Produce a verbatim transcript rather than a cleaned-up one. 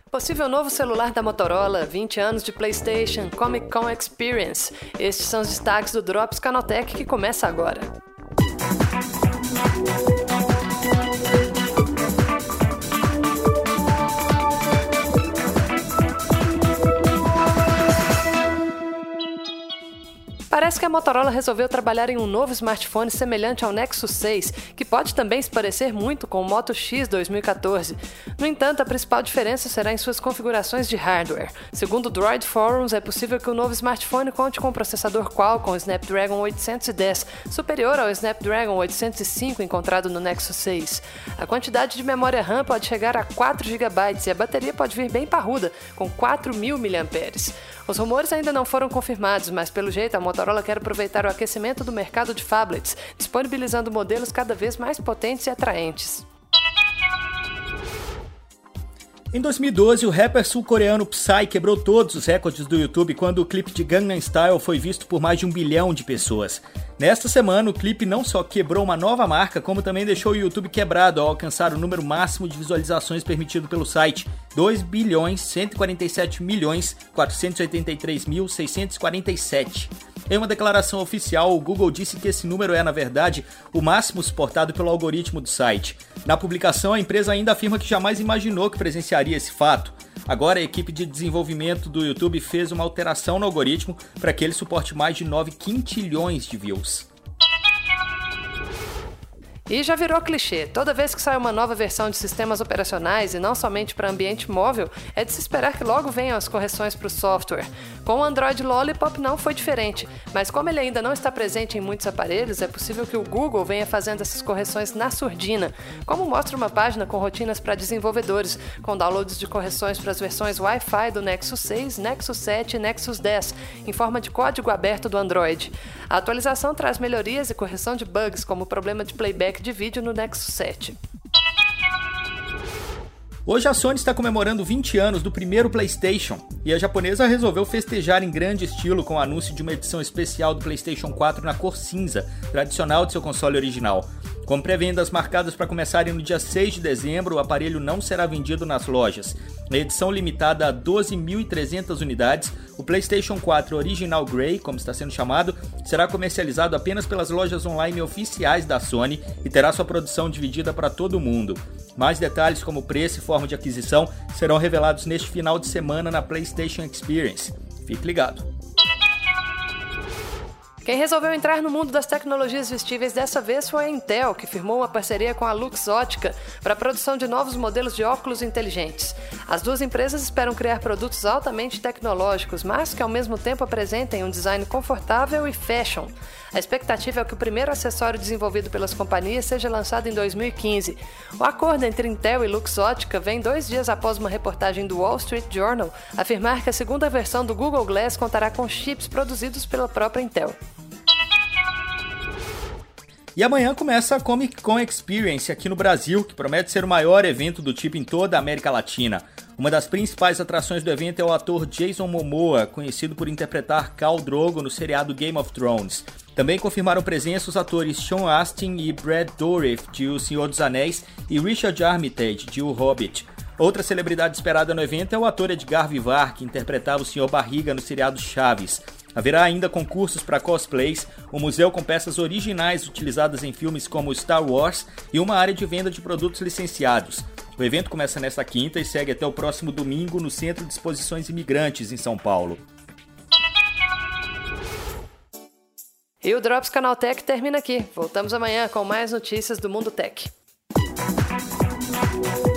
Possível novo celular da Motorola, vinte anos de PlayStation, Comic Con Experience. Estes são os destaques do Drops Canaltech que começa agora. Parece que a Motorola resolveu trabalhar em um novo smartphone semelhante ao Nexus seis, que pode também se parecer muito com o Moto X dois mil e catorze. No entanto, a principal diferença será em suas configurações de hardware. Segundo o Droid Forums, é possível que o novo smartphone conte com um processador Qualcomm Snapdragon oitocentos e dez, superior ao Snapdragon oitocentos e cinco encontrado no Nexus seis. A quantidade de memória RAM pode chegar a quatro gigabytes e a bateria pode vir bem parruda, com quatro mil miliampères-hora. Os rumores ainda não foram confirmados, mas pelo jeito a Motorola quer aproveitar o aquecimento do mercado de phablets, disponibilizando modelos cada vez mais potentes e atraentes. Em dois mil e doze, o rapper sul-coreano Psy quebrou todos os recordes do YouTube quando o clipe de Gangnam Style foi visto por mais de um bilhão de pessoas. Nesta semana, o clipe não só quebrou uma nova marca, como também deixou o YouTube quebrado ao alcançar o número máximo de visualizações permitido pelo site, dois bilhões cento e quarenta e sete milhões quatrocentos e oitenta e três mil seiscentos e quarenta e sete. Em uma declaração oficial, o Google disse que esse número é, na verdade, o máximo suportado pelo algoritmo do site. Na publicação, a empresa ainda afirma que jamais imaginou que presenciaria esse fato. Agora, a equipe de desenvolvimento do YouTube fez uma alteração no algoritmo para que ele suporte mais de nove quintilhões de views. E já virou clichê, toda vez que sai uma nova versão de sistemas operacionais e não somente para ambiente móvel, é de se esperar que logo venham as correções para o software. Com o Android Lollipop não foi diferente, mas como ele ainda não está presente em muitos aparelhos, é possível que o Google venha fazendo essas correções na surdina, como mostra uma página com rotinas para desenvolvedores, com downloads de correções para as versões Wi-Fi do Nexus seis, Nexus sete e Nexus dez, em forma de código aberto do Android. A atualização traz melhorias e correção de bugs, como o problema de playback de vídeo no Nexus sete. Hoje a Sony está comemorando vinte anos do primeiro PlayStation e a japonesa resolveu festejar em grande estilo com o anúncio de uma edição especial do PlayStation quatro na cor cinza, tradicional de seu console original. Com pré-vendas marcadas para começarem no dia seis de dezembro, o aparelho não será vendido nas lojas. Na edição limitada a doze mil e trezentas unidades, o PlayStation quatro Original Grey, como está sendo chamado, será comercializado apenas pelas lojas online oficiais da Sony e terá sua produção dividida para todo o mundo. Mais detalhes como preço e forma de aquisição serão revelados neste final de semana na PlayStation Experience. Fique ligado! Quem resolveu entrar no mundo das tecnologias vestíveis dessa vez foi a Intel, que firmou uma parceria com a Luxottica para a produção de novos modelos de óculos inteligentes. As duas empresas esperam criar produtos altamente tecnológicos, mas que ao mesmo tempo apresentem um design confortável e fashion. A expectativa é que o primeiro acessório desenvolvido pelas companhias seja lançado em dois mil e quinze. O acordo entre Intel e Luxottica vem dois dias após uma reportagem do Wall Street Journal afirmar que a segunda versão do Google Glass contará com chips produzidos pela própria Intel. E amanhã começa a Comic Con Experience aqui no Brasil, que promete ser o maior evento do tipo em toda a América Latina. Uma das principais atrações do evento é o ator Jason Momoa, conhecido por interpretar Khal Drogo no seriado Game of Thrones. Também confirmaram presença os atores Sean Astin e Brad Dourif, de O Senhor dos Anéis, e Richard Armitage, de O Hobbit. Outra celebridade esperada no evento é o ator Edgar Vivar, que interpretava o senhor Barriga no seriado Chaves. Haverá ainda concursos para cosplays, um museu com peças originais utilizadas em filmes como Star Wars e uma área de venda de produtos licenciados. O evento começa nesta quinta e segue até o próximo domingo no Centro de Exposições Imigrantes, em São Paulo. E o Drops Canaltech termina aqui. Voltamos amanhã com mais notícias do mundo tech.